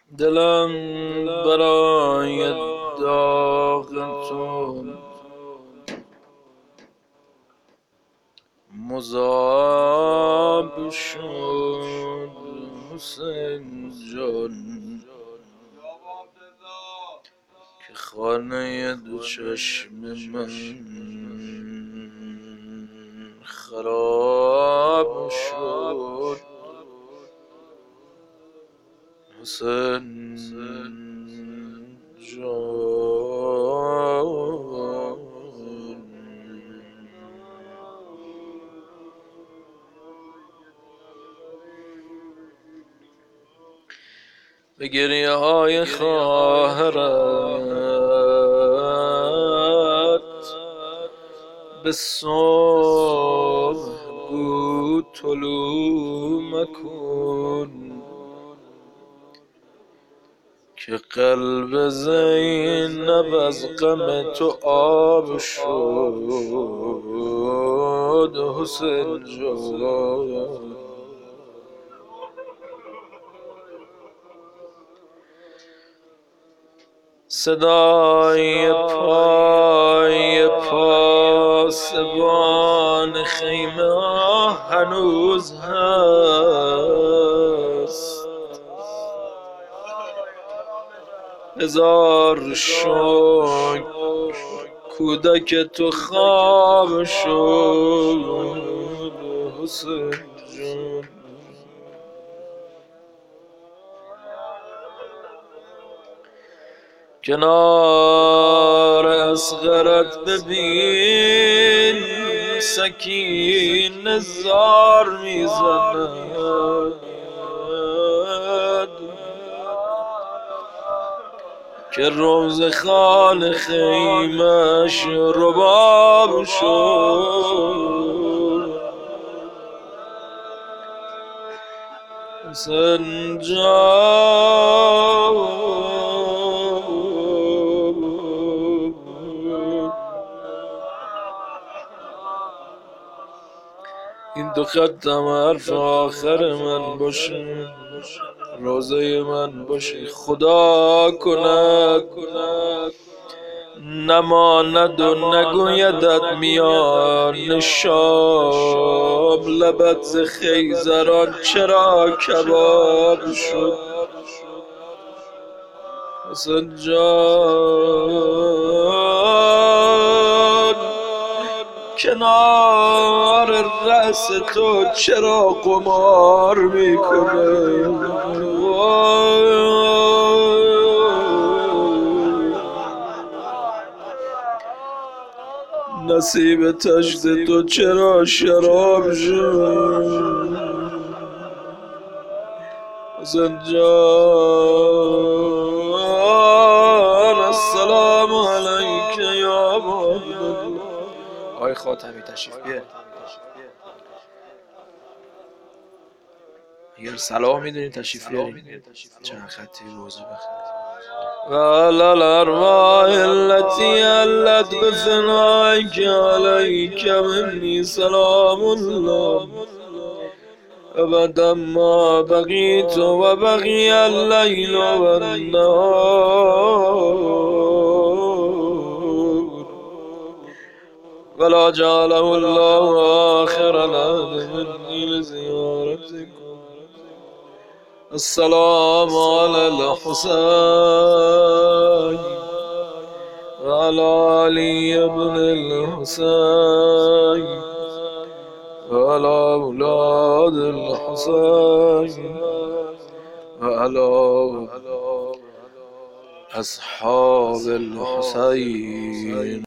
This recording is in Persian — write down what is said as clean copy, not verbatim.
دلم برای داغ تو مذاب شد حسین جان، که خانه دو چشم من خراب شد حسین جان. به گریه های خواهرت به صبح گو طلوع مکن، که قلب زینب از غم تو آب شد حسین جان. صدای پای پاسبان خیمه هنوز هست، هزار شکر کودک تو خواب شد حسین جان. کنار اصغرت ببین سکینه زار میزند، که روز خان خیمش رباب شد حسین جان. این دو خطم حرف آخر من باشه، روزه من باشه، خدا کند نماند و نگویدت میان شام لبت ز خیزران چرا کباب شد حسین جان. کنار رأس تو چرا قمار میکنه، نصیب تشت تو چرا شراب شد حسین جان. السلام علیک یا عبدالله. آقای خاتمی تشریف بیارید. اگر سلام میدونید تشریف بیارید، چند خطی روزه بخونید. وعلى الأرواح التي علت بفنائك عليك مني سلام الله أبدا ما بقيت وبقي الليل والنهار، ولا جعله الله آخر العهد مني لزيارتكم. السلام على الحسين وعلى علي بن الحسين وعلى أولاد الحسين وعلى أصحاب الحسين.